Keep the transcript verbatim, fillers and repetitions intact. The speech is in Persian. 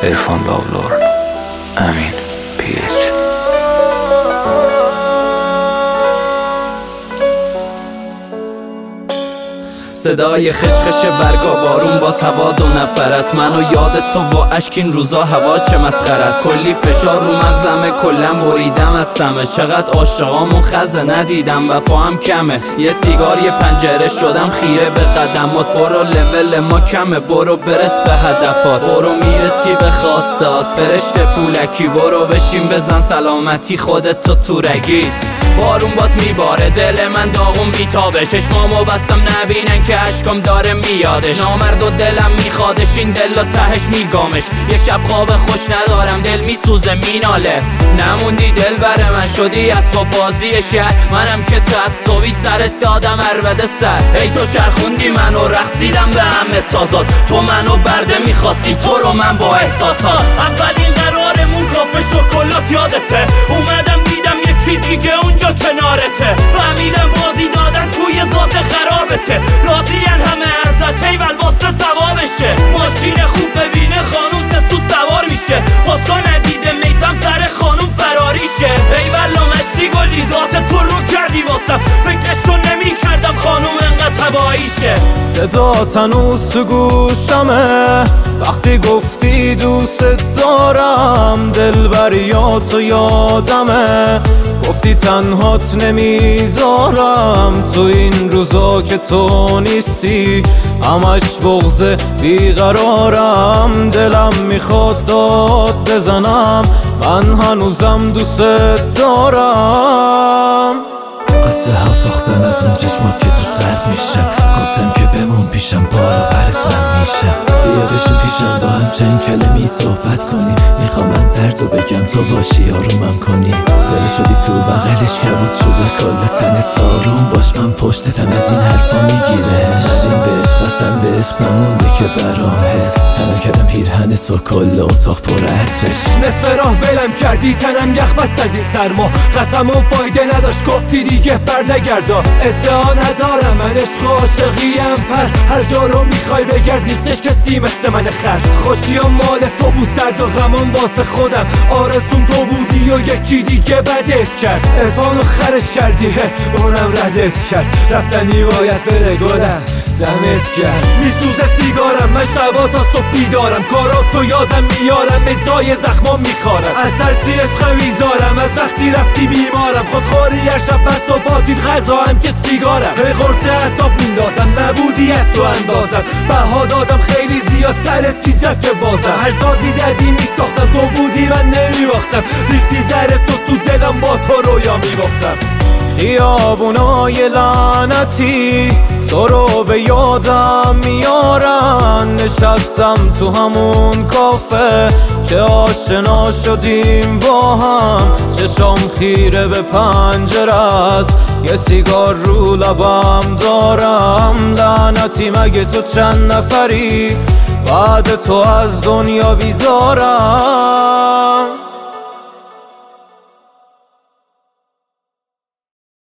عرفان لاولور، امین پی اچ. صدای خشخش برگا بارون، باز هوا دو نفر است. من و یادت تو و اشک این روزا هوا چه مسخره است. کلی فشار رو مغزمه، کلم بریدم از سمه. چقدر عاشقامون خزه ندیدم، وفا هم کمه. یه سیگار یه پنجره شدم خیره به قدمات. برو لول ما کمه، برو برس به هدفات. برو میرسی به خواستات فرشته پولکی. برو بشین بزن سلامتی خودت تو تو رگیت. بارون باز میباره، دل من داغون بیتابه. چشمامو بستم نبینن که اشکام داره میادش. نامرد و دلم میخوادش، این دل و تهش میگامش. یه شب خواب خوش ندارم، دل میسوزه میناله. نموندی دل بر من، شدی از تو بازی شهر. منم که تعصبی سرت دادم عربده سر. ای تو چرخوندی منو، رقصیدم به همه سازات. تو منو برده میخواستی، تو رو من با احساسات. اولین قرارمون کافه شکلات یادته. اومدم دیدم یکی دیگه اونجا کنارته. فهمیدم بازی دادن توی ذات خرابته. راضین همه ازت، ایول واسه ثوابشه. ماشین خوب ببینه خانوم سستو سوار میشه. واسه ندیده میسم سر خانوم فراریشه. ایوالا مشتی گلی ذات تو رو کردی واسم. فکرشو نمی کردم خانوم انقدر هواییشه. صدا تنوز تو گوشمه وقتی گفتی دوست دارم. دلبر یاد و یادمه، گفتی تنهات نمیذارم. تو این روزا که تو نیستی همش بغض بیقرارم. دلم میخواد داد بزنم، من هنوزم دوست دارم. قصه ها ساختن از اون چشمات که توش غرق میشم. گفتم که بمون پیشم، بالا برت من میشم. بیا بشین پیشم با هم چند کلمی صحبت کنیم. میخوام من دردو بگم تو باشی آرومم کنی. فعلا شدی تو بغلش کبود شده کل تنت ساروم باش. من پشتتم از این حرفا میگیره. ندیم به عشق قسم به عشق نمونده که برام حس. تنم کردم پیرهن تو کل اتاق پر عطرش. نصف راه ولم کردی، تنم یخ بست از این سرما. قسمم فایده نداشت، گفتی دیگه بر نگردا. ادعا ندارم من عشق و عاشقیم پر. هر جا رو میخوای بگرد نیستش کسی مثل من خر. خوشی و مال تو بود، درد و غمم واسه خودم. آرزوم تو بودی و یکی دیگه بدت کرد. عرفانو خرش کردی، اونم ردت کرد. رفتنی باید بره گلم دمت کرد. میسوزه سیگارم، من شبا تا صبح بیدارم. کاراتو یادم میارم، به جای زخمام میخارم. از ترسی عشق میذارم، از وقتی رفتی بیمارم. خودخوری هر شب بست و پاتیت غذا هم که سیگارم. هی قرص اعصاب میندازم، نبودیت تو اندازم. بها دادم خیلی زیاد سرت کیسه که بازم. هر سازی زدی میساختم، تو بودی من نمیباختم. ریختی زهر تو تو دلم، با تو رویا میباختم. خیابونای لعنتی تو رو به یادم میارن. نشستم تو همون کافه که آشنا شدیم با هم. چشام خیره به پنجره است، یه سیگار رو لبم دارم. لعنتی مگه تو چند نفری، بعد تو از دنیا بیزارم.